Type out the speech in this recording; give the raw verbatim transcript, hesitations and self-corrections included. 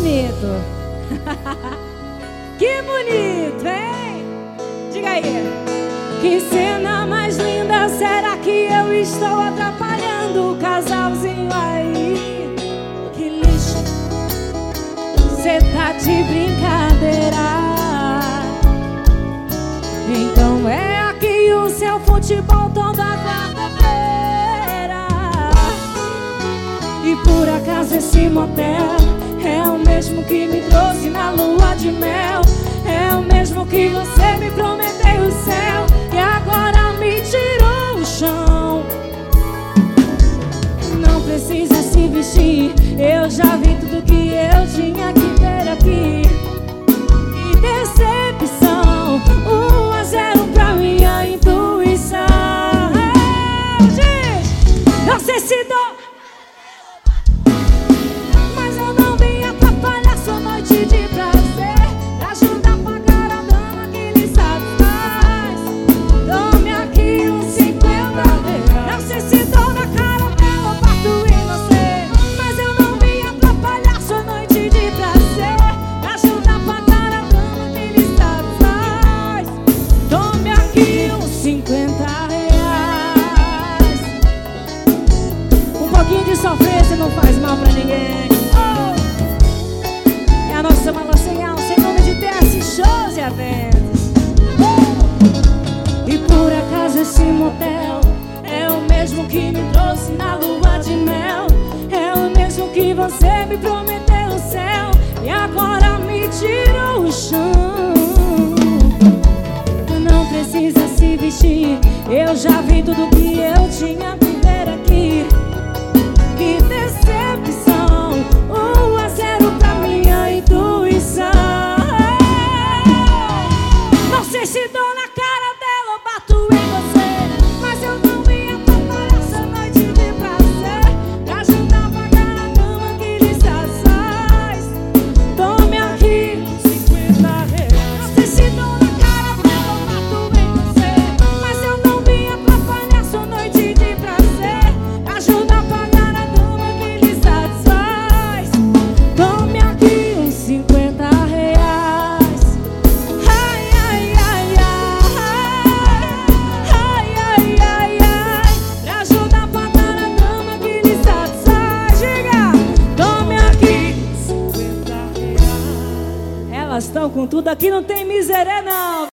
bonito. Que bonito, hein? Diga aí. Que cena mais linda, será que eu estou atrapalhando o casalzinho aí? Que lixo, cê tá de brincadeira. Então é aqui o seu futebol toda quarta-feira. E por acaso esse motel é o mesmo que me trouxe na lua de mel. É o mesmo que você me prometeu o céu e agora me tirou o chão. Não precisa se vestir, eu já vi tudo que eu tinha que ver aqui. Que decepção, um a zero pra minha intuição. Gente, não sei se dou, mas eu não vim atrapalhar sua noite de prazer. Pra ajudar a pagar a dama que lhe satisfaz, tome aqui uns cinquenta reais. Não sei se dou na cara dela ou bato em você, mas eu não vim atrapalhar sua noite de prazer. Pra ajudar a pagar a dama que lhe satisfaz, tome aqui uns cinquenta reais. Um pouquinho de sofrência não faz mal pra ninguém. Oh! É a nossa Malacenhal, sem nome de testes, shows e eventos. Oh! E por acaso esse motel é o mesmo que me trouxe na lua de mel. É o mesmo que você me prometeu o céu e agora me tirou o chão. Não precisa se vestir, eu já vi tudo que eu tinha que ver aqui. Que decepção, um a zero pra minha intuição. Não sei se dou na cara dela ou bato em você, mas eu não vim atrapalhar essa noite de prazer. Pra ajudar a pagar a dama que lhe satisfaz, tome aqui cinquenta reais. Não sei se dou na cara dela ou bato em você, mas eu não vim atrapalhar sua noite de prazer. Pra ajudar a pagar a dama que lhe satisfaz, tome aqui uns cinquenta reais. Ai, ai, ai, ai, ai, ai, ai, ai. Pra ajudar a pagar a dama que lhe satisfaz, diga, tome aqui cinquenta reais. Elas estão com tudo aqui, não tem miséria não.